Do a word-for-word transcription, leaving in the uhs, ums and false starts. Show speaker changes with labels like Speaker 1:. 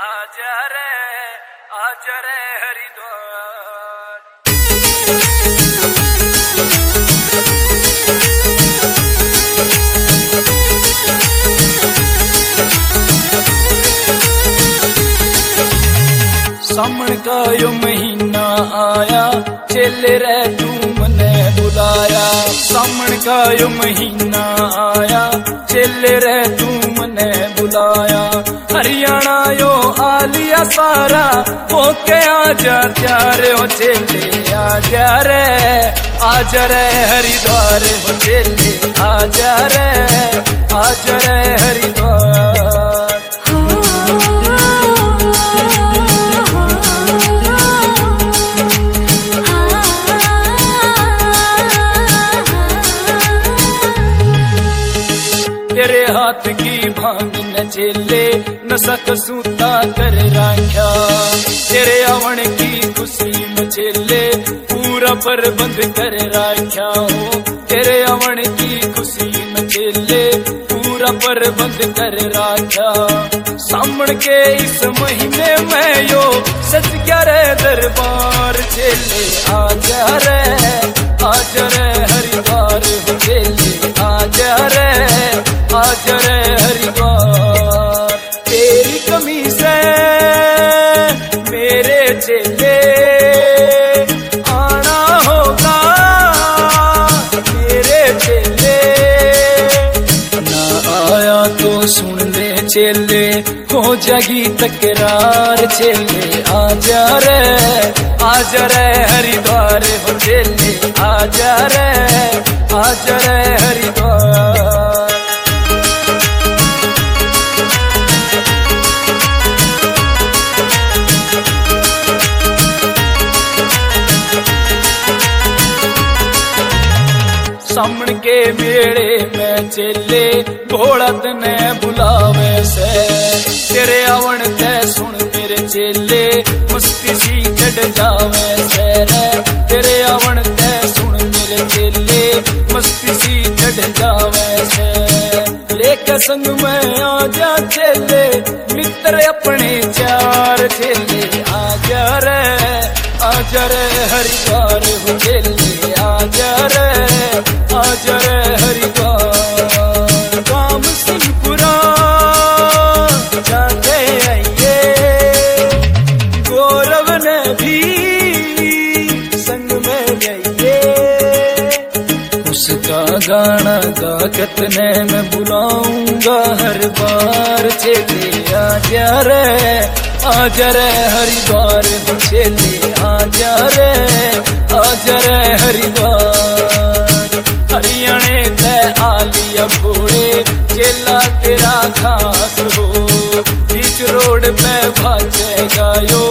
Speaker 1: आजा रे आजा रे हरिद्वार। सामण का यो महीना आया चेले रे तू मने बुलाया। सामण का यो महीना आया चेले रे तू मने बुलाया। हरियाणा यो आलिया सारा होके आजा त्यारे हो चेले आजा रे आजा रे हरिद्वार हो चेले आजा रे आजा रे हरिद्वार। तेरे हाथ की भांग न चेले नशा कसूता कर राख्या। तेरे आवन की खुशी में चेले पूरा प्रबंध कर राख्या हो। तेरे आवन की खुशी में चेले पूरा प्रबंध कर राख्या। सामण के इस महीने में यो सच गया रे दरबार चेले आजा रे आजा रे हरिद्वार हो चेले आजा रे आजा रे हरिद्वार। तेरी कमी से मेरे चेले आना होगा मेरे चेले। ना आया तो सुन ले चेले हो जागी तकरार चेले आजा रे आजा रे हरिद्वार हो चेले आजा रे आजा रे हरिद्वार। सामण के मेड़े में चेले भोला तने बुलावे से। तेरे आवन ते सुन मेरे चेले मस्ती सी चढ़ जावे से रे। तेरे आवन ते सुन मेरे चेले मस्ती सी चढ़ जावे से। लेके संग में आजा चेले मित्र अपने चार चेले आजा रे आजा रे हरिद्वार हो चेले आजा रे आजा रे हरिद्वार। काम सिंहपुरा जाते आइए गौरव ने भी संग में गइए। उसका गाना गा कितने मैं बुलाऊंगा हर बार चेले आजा रे आजा रे हरिद्वार हो चेले आजा रे आजा रे हरिद्वार। हरियाणे ते आलिया भोले चेला तेरा खास हो। बीच रोड पे भाजेगा यो